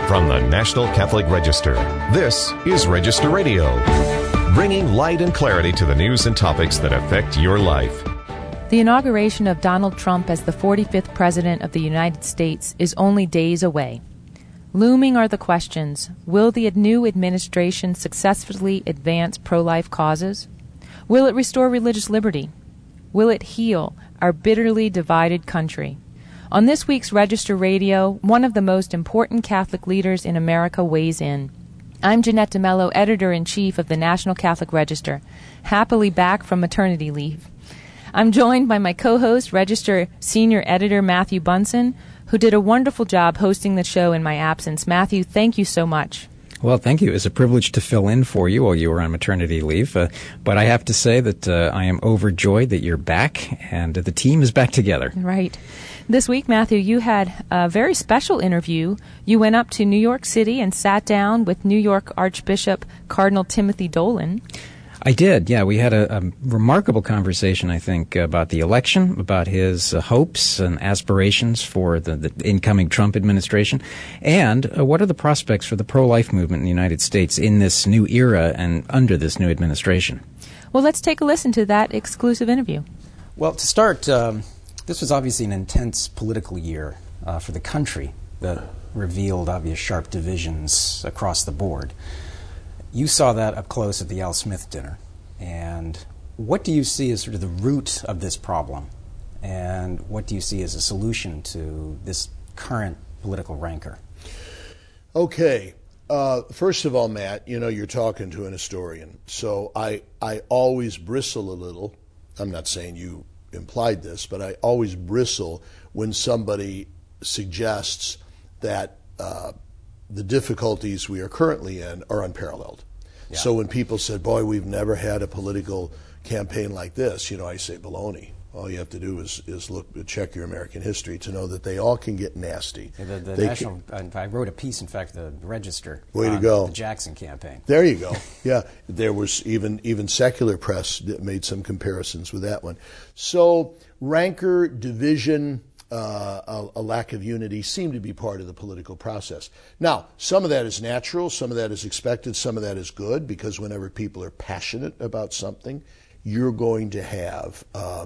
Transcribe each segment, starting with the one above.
From the National Catholic Register, this is Register Radio, bringing light and clarity to the news and topics that affect your life. The inauguration of Donald Trump as the 45th President of the United States is only days away. Looming are the questions: will the new administration successfully advance pro-life causes? Will it restore religious liberty? Will it heal our bitterly divided country? On this week's Register Radio, one of the most important Catholic leaders in America weighs in. I'm Jeanette DeMello, Editor-in-Chief of the National Catholic Register, happily back from maternity leave. I'm joined by my co-host, Register Senior Editor Matthew Bunson, who did a wonderful job hosting the show in my absence. Matthew, thank you so much. Well, thank you. It's a privilege to fill in for you while you were on maternity leave. But I have to say that I am overjoyed that you're back and the team is back together. Right. This week, Matthew, you had a very special interview. You went up to New York City and sat down with New York Archbishop Cardinal Timothy Dolan. I did, yeah. We had a remarkable conversation, I think, about the election, about his hopes and aspirations for the incoming Trump administration, and what are the prospects for the pro-life movement in the United States in this new era and under this new administration. Well, let's take a listen to that exclusive interview. Well, to start, this was obviously an intense political year for the country that revealed obvious sharp divisions across the board. You saw that up close at the Al Smith dinner. And what do you see as sort of the root of this problem? And what do you see as a solution to this current political rancor? Okay. First of all, Matt, you know, you're talking to an historian. So I always bristle a little. I'm not saying you implied this, but I always bristle when somebody suggests that the difficulties we are currently in are unparalleled. Yeah. So when people said, boy, we've never had a political campaign like this, you know, I say baloney. All you have to do is check your American history to know that they all can get nasty. Yeah, I wrote a piece, in fact, the Register. Way to go. The Jackson campaign. There you go. Yeah, there was even secular press that made some comparisons with that one. So rancor, division, a lack of unity seem to be part of the political process. Now, some of that is natural, some of that is expected, some of that is good, because whenever people are passionate about something, you're going to have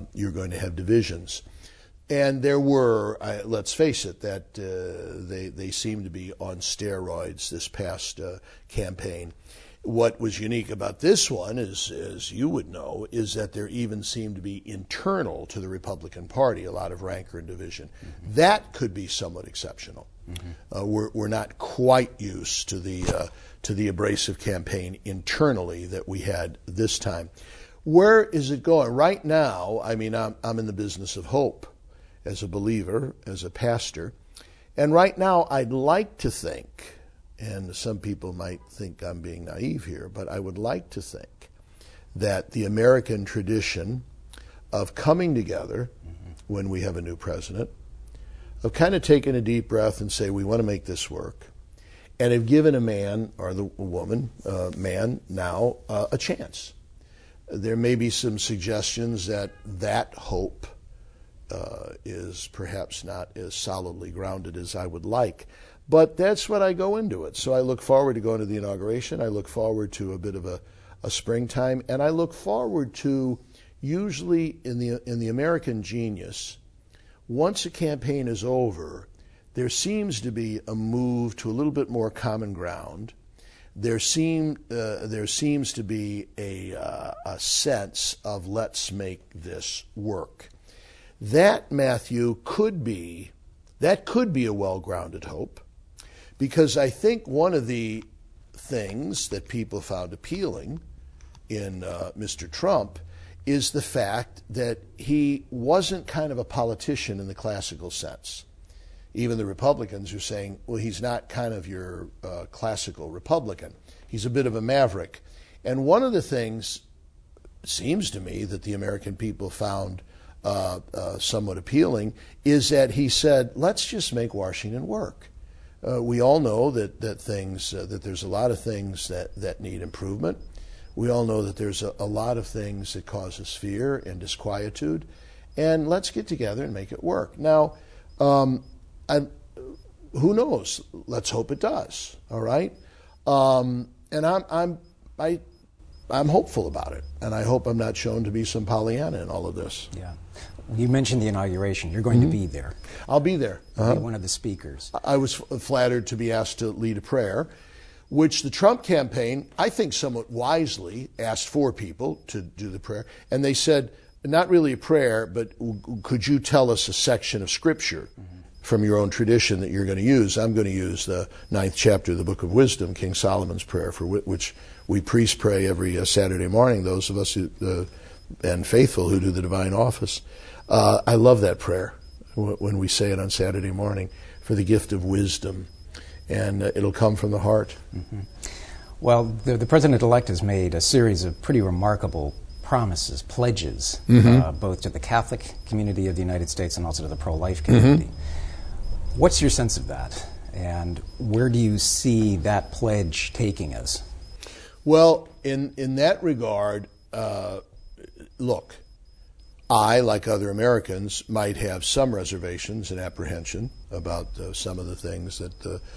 divisions. And there were, let's face it, that they seem to be on steroids this past campaign. What was unique about this one, as you would know, is that there even seemed to be internal to the Republican Party a lot of rancor and division. Mm-hmm. That could be somewhat exceptional. Mm-hmm. We're not quite used to the abrasive campaign internally that we had this time. Where is it going? Right now, I mean, I'm in the business of hope as a believer, as a pastor, and right now I'd like to think, and some people might think I'm being naive here, but I would like to think that the American tradition of coming together when we have a new president, of kind of taking a deep breath and say, we want to make this work, and have given a man, or the woman, man now, a chance. There may be some suggestions that hope is perhaps not as solidly grounded as I would like. But that's what I go into it. So I look forward to going to the inauguration. I look forward to a bit of a springtime. And I look forward to, usually in the American genius, once a campaign is over, there seems to be a move to a little bit more common ground. There seems to be a sense of let's make this work. That, Matthew, could be a well-grounded hope. Because I think one of the things that people found appealing in Mr. Trump is the fact that he wasn't kind of a politician in the classical sense. Even the Republicans are saying, well, he's not kind of your classical Republican. He's a bit of a maverick. And one of the things, seems to me, that the American people found somewhat appealing is that he said, let's just make Washington work. We all know that there's a lot of things that need improvement. We all know that there's a lot of things that cause us fear and disquietude, and let's get together and make it work. Now, who knows? Let's hope it does. All right, and I'm hopeful about it, and I hope I'm not shown to be some Pollyanna in all of this. Yeah. You mentioned the inauguration. You're going to be there. I'll be there. You'll be one of the speakers. I was flattered to be asked to lead a prayer, which the Trump campaign, I think somewhat wisely, asked 4 people to do the prayer. And they said, not really a prayer, but could you tell us a section of Scripture from your own tradition that you're going to use? I'm going to use the 9th chapter of the Book of Wisdom, King Solomon's prayer, for which we priests pray every Saturday morning, those of us who, and faithful who do the divine office. I love that prayer when we say it on Saturday morning, for the gift of wisdom, and it'll come from the heart. Mm-hmm. Well, the president-elect has made a series of pretty remarkable promises, pledges, both to the Catholic community of the United States and also to the pro-life community. What's your sense of that, and where do you see that pledge taking us? Well, in that regard, look, I, like other Americans, might have some reservations and apprehension about some of the things that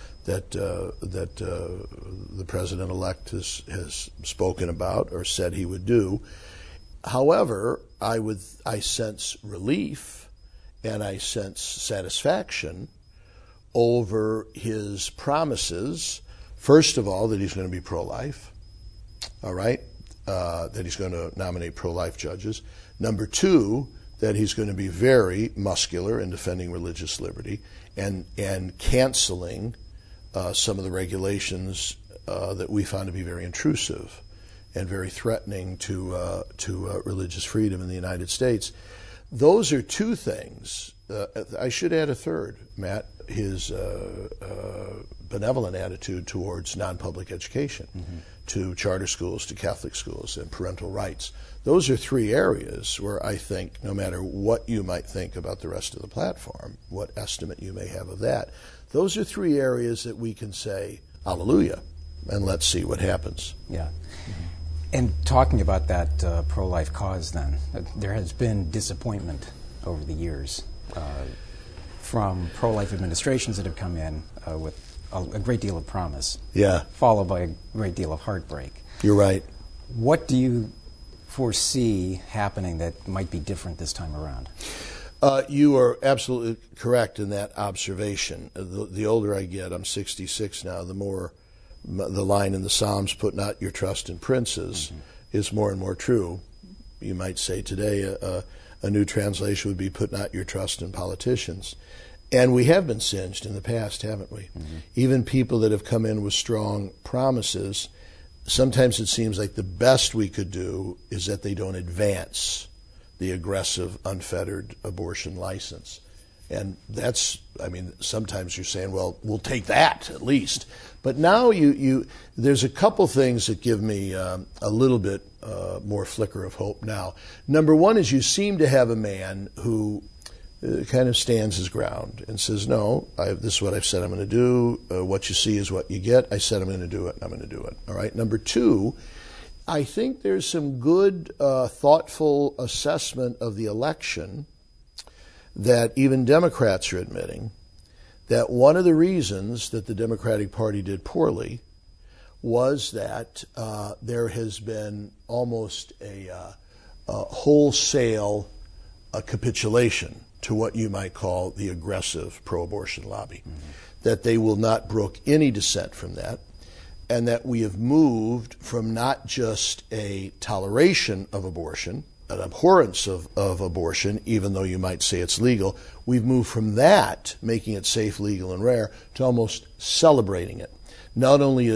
the president-elect has spoken about or said he would do. However, I sense relief and I sense satisfaction over his promises. First of all, that he's going to be pro-life. All right, that he's going to nominate pro-life judges. Number 2, that he's going to be very muscular in defending religious liberty and canceling some of the regulations that we found to be very intrusive and very threatening to religious freedom in the United States. Those are 2 things. I should add a third, Matt, his benevolent attitude towards non-public education, to charter schools, to Catholic schools, and parental rights. Those are 3 areas where I think, no matter what you might think about the rest of the platform, what estimate you may have of that, those are 3 areas that we can say, hallelujah, and let's see what happens. Yeah. And talking about that pro-life cause then, there has been disappointment over the years from pro-life administrations that have come in with a great deal of promise, followed by a great deal of heartbreak. You're right. What do you foresee happening that might be different this time around? You are absolutely correct in that observation. The older I get, I'm 66 now, the more the line in the Psalms, put not your trust in princes, is more and more true. You might say today a new translation would be, put not your trust in politicians. And we have been singed in the past, haven't we? Even people that have come in with strong promises, sometimes it seems like the best we could do is that they don't advance the aggressive, unfettered abortion license. And that's, I mean, sometimes you're saying, well, we'll take that at least. But now there's a couple things that give me a little bit more flicker of hope now. Number 1 is you seem to have a man who kind of stands his ground and says, no, this is what I've said I'm going to do. What you see is what you get. I said I'm going to do it, and I'm going to do it. All right. Number 2, I think there's some good, thoughtful assessment of the election that even Democrats are admitting that one of the reasons that the Democratic Party did poorly was that there has been almost a wholesale capitulation to what you might call the aggressive pro-abortion lobby, that they will not brook any dissent from that, and that we have moved from not just a toleration of abortion, an abhorrence of abortion, even though you might say it's legal, we've moved from that, making it safe, legal, and rare, to almost celebrating it. Not only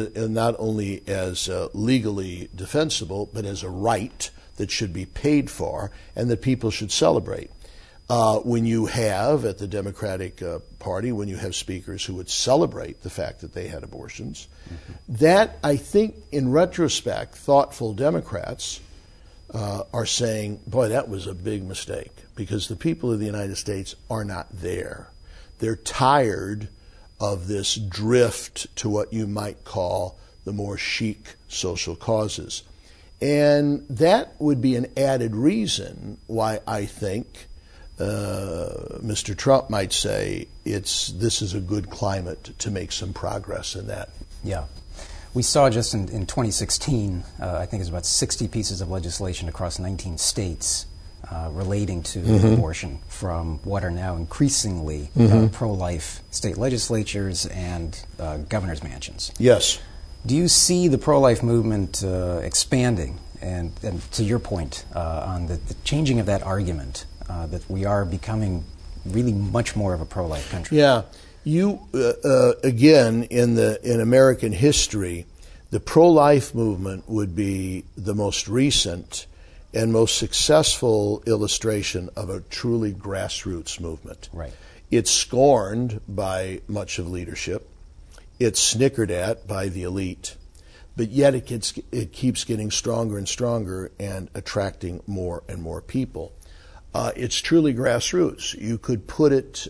as legally defensible, but as a right that should be paid for and that people should celebrate. When you have, at the Democratic Party, when you have speakers who would celebrate the fact that they had abortions, that, I think, in retrospect, thoughtful Democrats are saying, boy, that was a big mistake, because the people of the United States are not there. They're tired of this drift to what you might call the more chic social causes. And that would be an added reason why I think Mr. Trump might say, this is a good climate to make some progress in that. Yeah. We saw just in 2016, I think it was about 60 pieces of legislation across 19 states relating to abortion from what are now increasingly pro-life state legislatures and governor's mansions. Yes. Do you see the pro-life movement expanding? And to your point on the changing of that argument, that we are becoming really much more of a pro-life country. Yeah. You again in American history, the pro-life movement would be the most recent and most successful illustration of a truly grassroots movement. Right. It's scorned by much of leadership. It's snickered at by the elite, but yet it keeps getting stronger and stronger and attracting more and more people. It's truly grassroots. You could put it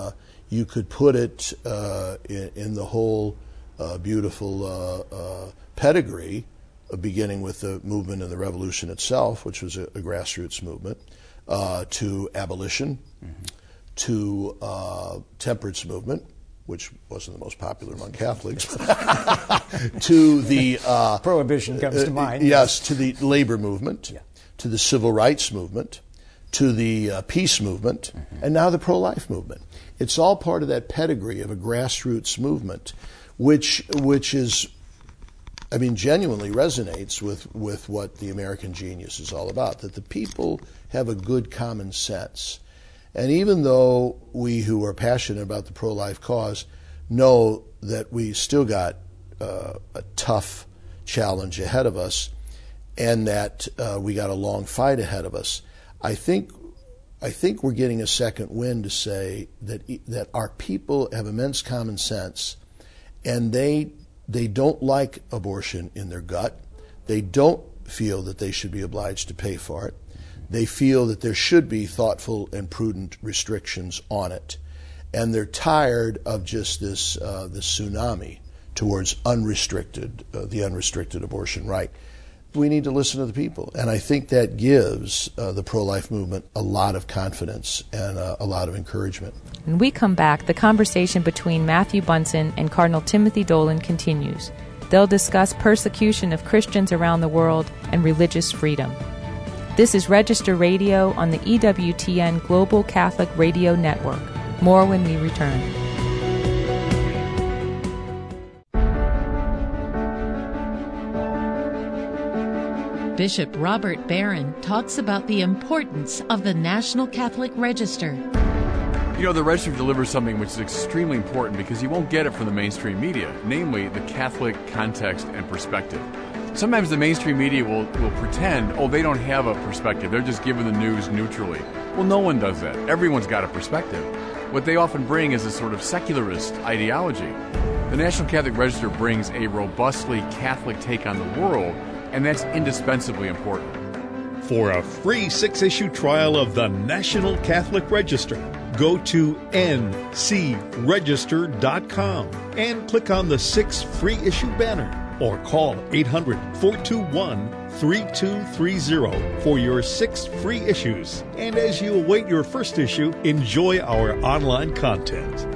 in the whole beautiful pedigree, beginning with the movement and the revolution itself, which was a grassroots movement, to abolition, to temperance movement, which wasn't the most popular among Catholics, to the prohibition comes to mind. Yes, to the labor movement, to the civil rights movement, to the peace movement, and now the pro-life movement. It's all part of that pedigree of a grassroots movement, which is, I mean, genuinely resonates with what the American genius is all about, that the people have a good common sense. And even though we who are passionate about the pro-life cause know that we still got a tough challenge ahead of us and that we got a long fight ahead of us, I think we're getting a second wind to say that our people have immense common sense, and they don't like abortion in their gut. They don't feel that they should be obliged to pay for it. They feel that there should be thoughtful and prudent restrictions on it, and they're tired of just this tsunami towards the unrestricted abortion right. We need to listen to the people, and I think that gives the pro-life movement a lot of confidence and a lot of encouragement. When we come back, the conversation between Matthew Bunson and Cardinal Timothy Dolan continues. They'll discuss persecution of Christians around the world and religious freedom. This is Register Radio on the EWTN Global Catholic Radio Network. More when we return. Bishop Robert Barron talks about the importance of the National Catholic Register. You know, the Register delivers something which is extremely important because you won't get it from the mainstream media, namely the Catholic context and perspective. Sometimes the mainstream media will pretend, they don't have a perspective. They're just giving the news neutrally. Well, no one does that. Everyone's got a perspective. What they often bring is a sort of secularist ideology. The National Catholic Register brings a robustly Catholic take on the world, and that's indispensably important. For a free 6-issue trial of the National Catholic Register, go to ncregister.com and click on the 6 free issue banner, or call 800-421-3230 for your 6 free issues. And as you await your first issue, enjoy our online content.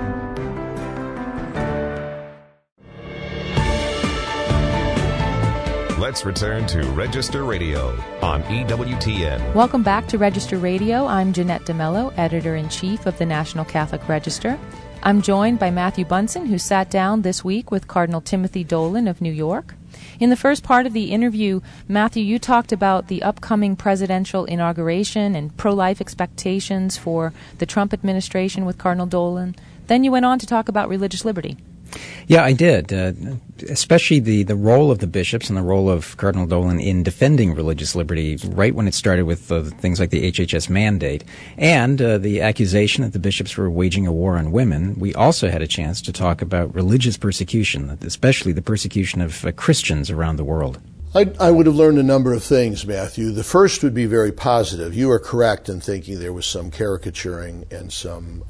Let's return to Register Radio on EWTN. Welcome back to Register Radio. I'm Jeanette DeMello, Editor-in-Chief of the National Catholic Register. I'm joined by Matthew Bunson, who sat down this week with Cardinal Timothy Dolan of New York. In the first part of the interview, Matthew, you talked about the upcoming presidential inauguration and pro-life expectations for the Trump administration with Cardinal Dolan. Then you went on to talk about religious liberty. Yeah, I did, especially the role of the bishops and the role of Cardinal Dolan in defending religious liberty right when it started with things like the HHS mandate and the accusation that the bishops were waging a war on women. We also had a chance to talk about religious persecution, especially the persecution of Christians around the world. I would have learned a number of things, Matthew. The first would be very positive. You are correct in thinking there was some caricaturing and some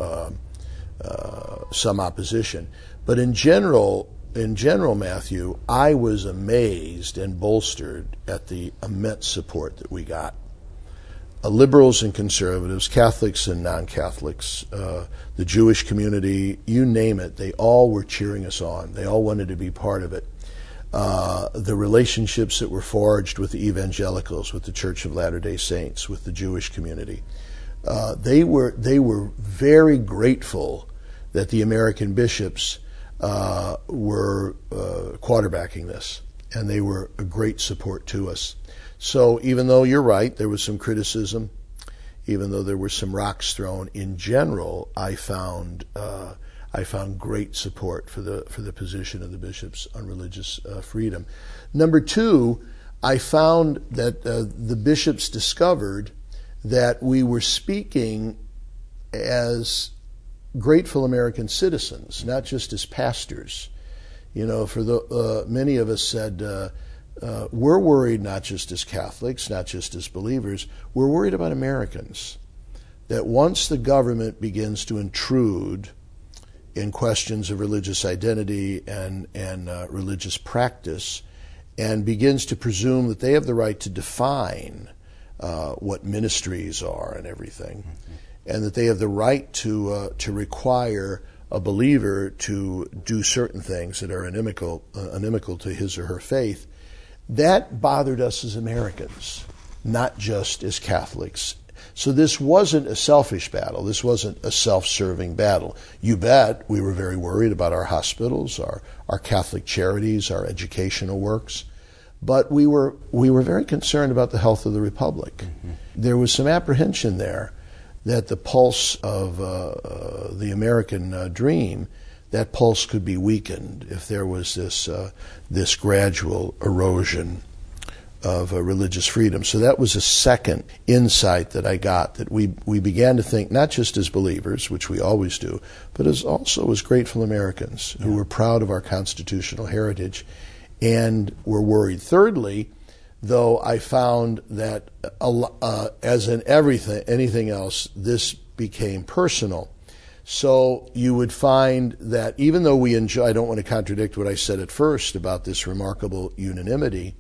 opposition. But in general, Matthew, I was amazed and bolstered at the immense support that we got. liberals and conservatives, Catholics and non-Catholics, the Jewish community, you name it, they all were cheering us on. They all wanted to be part of it. The relationships that were forged with the evangelicals, with the Church of Latter-day Saints, with the Jewish community, they were very grateful that the American bishops were quarterbacking this, and they were a great support to us. So even though you're right, there was some criticism, even though there were some rocks thrown, in general, I found great support for the position of the bishops on religious freedom. Number two, I found that the bishops discovered that we were speaking as grateful American citizens, not just as pastors. You know, many of us said, we're worried not just as Catholics, not just as believers, we're worried about Americans. That once the government begins to intrude in questions of religious identity and religious practice, and begins to presume that they have the right to define what ministries are and everything, and that they have the right to require a believer to do certain things that are inimical to his or her faith, that bothered us as Americans, not just as Catholics. So this wasn't a selfish battle. This wasn't a self-serving battle. You bet we were very worried about our hospitals, our Catholic charities, our educational works. But we were very concerned about the health of the Republic. Mm-hmm. There was some apprehension there that the pulse of the American dream, that pulse could be weakened if there was this gradual erosion of religious freedom. So that was a second insight that I got, that we began to think not just as believers, which we always do, but also as grateful Americans who were proud of our constitutional heritage and were worried. Thirdly, though, I found that as in anything else, this became personal. So you would find that even though we enjoy, I don't want to contradict what I said at first about this remarkable unanimity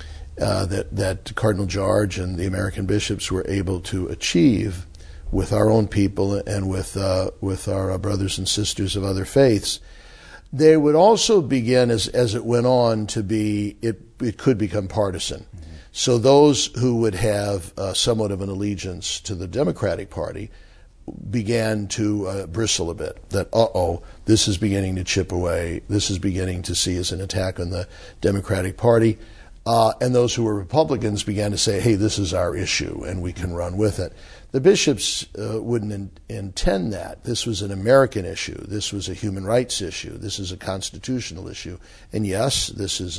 that Cardinal George and the American bishops were able to achieve with our own people and with our brothers and sisters of other faiths, they would also begin, as it went on, to be, it could become partisan. Mm-hmm. So those who would have somewhat of an allegiance to the Democratic Party began to bristle a bit, that, this is beginning to chip away, this is beginning to see as an attack on the Democratic Party. And those who were Republicans began to say, hey, this is our issue, and we can run with it. The bishops wouldn't intend that. This was an American issue. This was a human rights issue. This is a constitutional issue. And yes, this is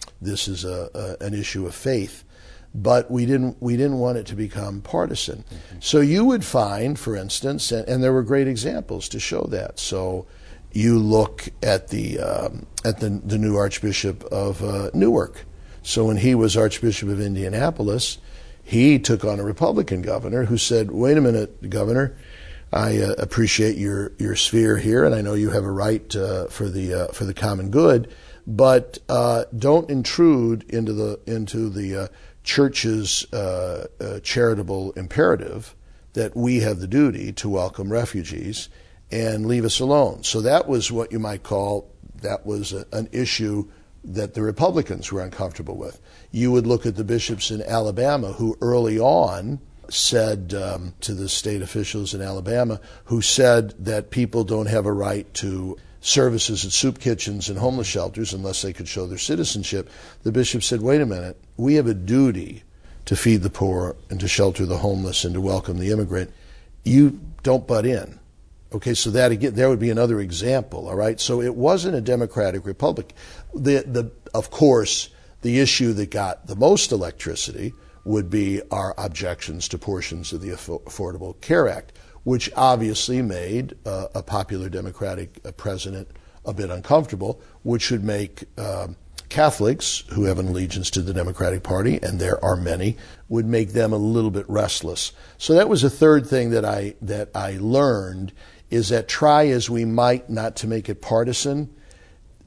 an issue of faith. But we didn't want it to become partisan. Mm-hmm. So you would find, for instance, and there were great examples to show that. So you look at the new Archbishop of Newark. So when he was Archbishop of Indianapolis, he took on a Republican governor who said, wait a minute, Governor, I appreciate your sphere here, and I know you have a right for the common good, but don't intrude into the church's charitable imperative that we have the duty to welcome refugees, and leave us alone. So that was what you might call, that was an issue that the Republicans were uncomfortable with. You would look at the bishops in Alabama who early on said to the state officials in Alabama, who said that people don't have a right to services at soup kitchens and homeless shelters unless they could show their citizenship. The bishop said, wait a minute, we have a duty to feed the poor and to shelter the homeless and to welcome the immigrant. You don't butt in. Okay, so that again, there would be another example, all right? So it wasn't a democratic republic. Of course, the issue that got the most electricity would be our objections to portions of the Affordable Care Act, which obviously made a popular Democratic president a bit uncomfortable, which would make Catholics who have an allegiance to the Democratic Party, and there are many, would make them a little bit restless. So that was a third thing that I learned, is that try as we might not to make it partisan,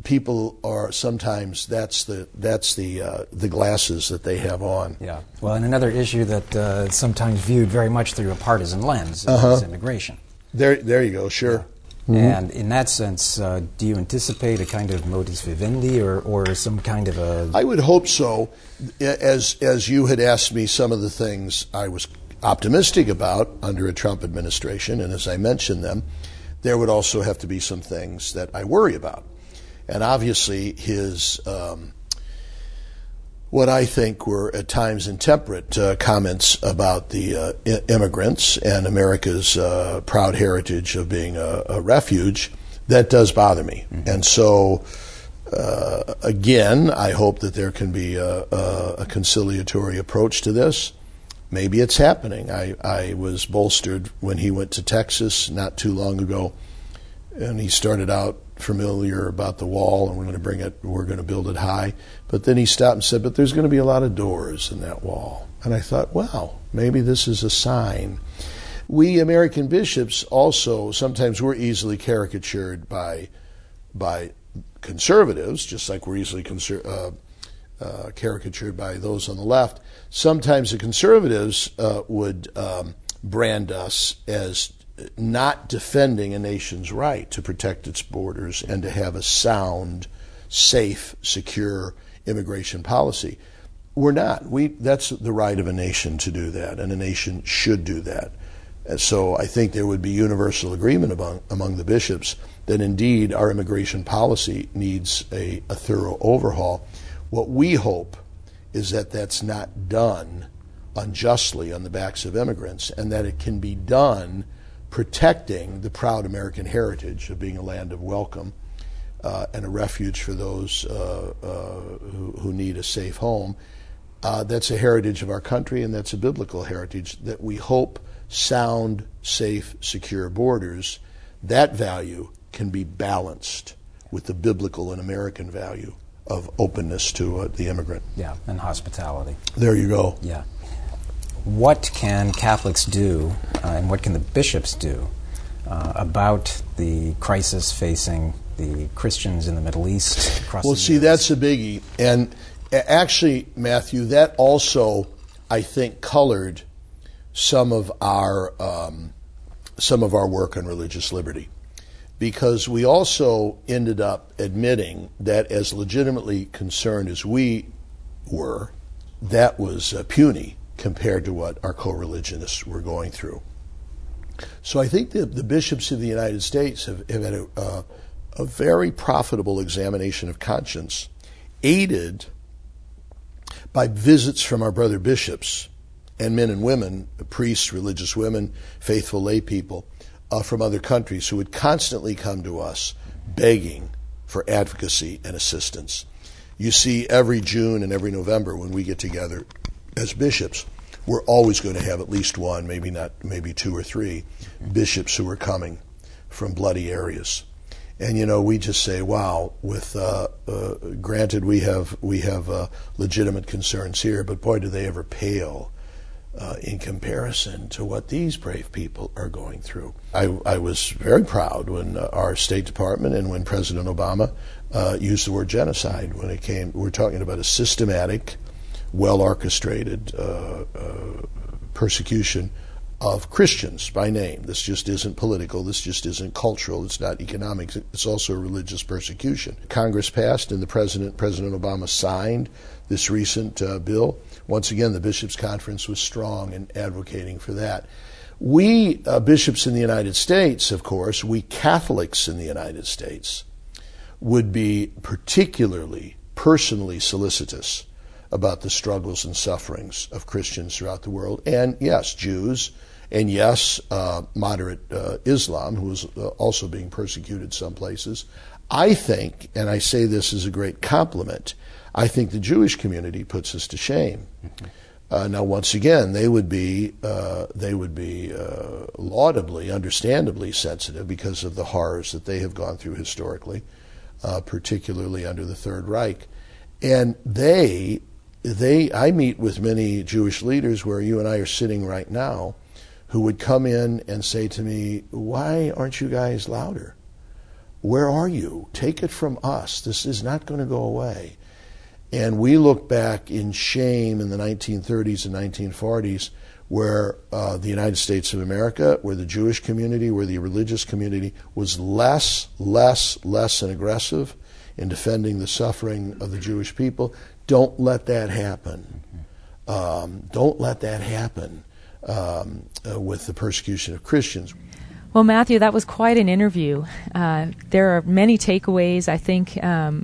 people are sometimes that's the glasses that they have on. Yeah. Well, and another issue that is sometimes viewed very much through a partisan lens is immigration. There you go. Sure. Yeah. Mm-hmm. And in that sense, do you anticipate a kind of modus vivendi or some kind of a... I would hope so. As you had asked me some of the things I was optimistic about under a Trump administration, and as I mentioned them, there would also have to be some things that I worry about. And obviously his, what I think were at times intemperate comments about the immigrants and America's proud heritage of being a refuge, that does bother me. Mm-hmm. And so, again, I hope that there can be a conciliatory approach to this. Maybe it's happening. I was bolstered when he went to Texas not too long ago, and he started out familiar about the wall, and we're going to build it high. But then he stopped and said, but there's going to be a lot of doors in that wall. And I thought, wow, maybe this is a sign. We American bishops also, sometimes we're easily caricatured by conservatives, just like we're easily caricatured by those on the left. Sometimes the conservatives would brand us as not defending a nation's right to protect its borders and to have a sound, safe, secure immigration policy. We're not. That's the right of a nation to do that, and a nation should do that. And so I think there would be universal agreement among the bishops that indeed our immigration policy needs a thorough overhaul. What we hope is that that's not done unjustly on the backs of immigrants, and that it can be done protecting the proud American heritage of being a land of welcome and a refuge for those who need a safe home. That's a heritage of our country, and that's a biblical heritage that we hope sound, safe, secure borders, that value can be balanced with the biblical and American value of openness to the immigrant. Yeah, and hospitality. There you go. Yeah. What can Catholics do, and what can the bishops do about the crisis facing the Christians in the Middle East across the see, years? That's a biggie. And actually, Matthew, that also, I think, colored some of our work on religious liberty, because we also ended up admitting that as legitimately concerned as we were, that was puny compared to what our co-religionists were going through. So I think the bishops of the United States have had a very profitable examination of conscience, aided by visits from our brother bishops and men and women, priests, religious women, faithful lay people from other countries who would constantly come to us begging for advocacy and assistance. You see, every June and every November when we get together as bishops, we're always going to have at least one, maybe two or three bishops who are coming from bloody areas. And we just say, wow, with granted we have legitimate concerns here, but boy, do they ever pale in comparison to what these brave people are going through. I was very proud when our State Department and when President Obama used the word genocide when it came. We're talking about a systematic, well-orchestrated persecution of Christians by name. This just isn't political. This just isn't cultural. It's not economic. It's also a religious persecution. Congress passed, and President Obama signed this recent bill. Once again, the Bishops' Conference was strong in advocating for that. We bishops in the United States, of course, we Catholics in the United States, would be particularly personally solicitous about the struggles and sufferings of Christians throughout the world, and yes, Jews, and yes, moderate Islam, who is also being persecuted some places. I think, and I say this as a great compliment, I think the Jewish community puts us to shame. Now, once again, they would be laudably, understandably sensitive because of the horrors that they have gone through historically, particularly under the Third Reich, and I meet with many Jewish leaders where you and I are sitting right now who would come in and say to me, why aren't you guys louder? where are you? Take it from us. This is not going to go away. And we look back in shame in the 1930s and 1940s where the United States of America, where the Jewish community, where the religious community was less and aggressive in defending the suffering of the Jewish people. Don't let that happen. Don't let that happen with the persecution of Christians. Well, Matthew, that was quite an interview. There are many takeaways. I think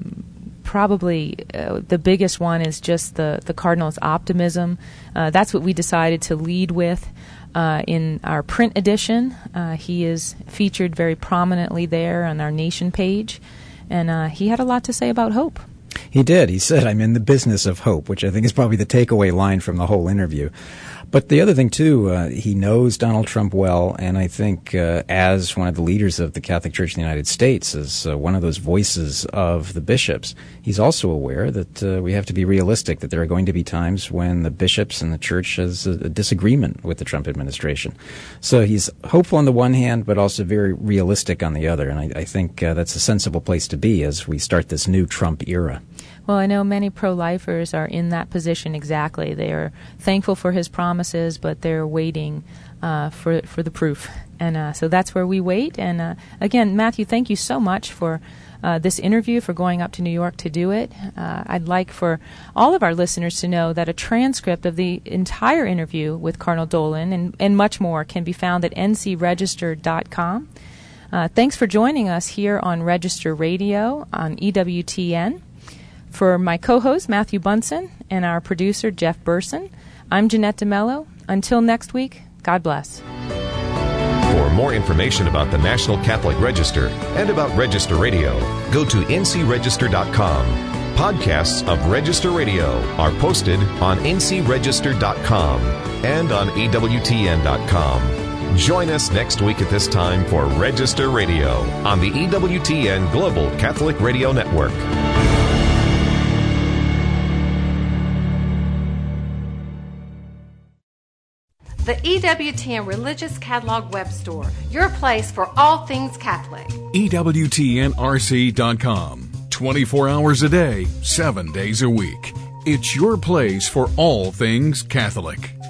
probably the biggest one is just the Cardinal's optimism. That's what we decided to lead with in our print edition. He is featured very prominently there on our Nation page, and he had a lot to say about hope. He did. He said, "I'm in the business of hope," which I think is probably the takeaway line from the whole interview. But the other thing, too, he knows Donald Trump well, and I think as one of the leaders of the Catholic Church in the United States, as one of those voices of the bishops, he's also aware that we have to be realistic, that there are going to be times when the bishops and the church has a disagreement with the Trump administration. So he's hopeful on the one hand, but also very realistic on the other, and I think that's a sensible place to be as we start this new Trump era. Well, I know many pro-lifers are in that position exactly. They are thankful for his promises, but they're waiting for the proof. And so that's where we wait. And again, Matthew, thank you so much for this interview, for going up to New York to do it. I'd like for all of our listeners to know that a transcript of the entire interview with Cardinal Dolan and much more can be found at ncregister.com. Thanks for joining us here on Register Radio on EWTN. For my co-host, Matthew Bunson, and our producer, Jeff Burson, I'm Jeanette DeMello. Until next week, God bless. For more information about the National Catholic Register and about Register Radio, go to ncregister.com. Podcasts of Register Radio are posted on ncregister.com and on EWTN.com. Join us next week at this time for Register Radio on the EWTN Global Catholic Radio Network. The EWTN Religious Catalog Web Store, your place for all things Catholic. EWTNRC.com. 24 hours a day, 7 days a week. It's your place for all things Catholic.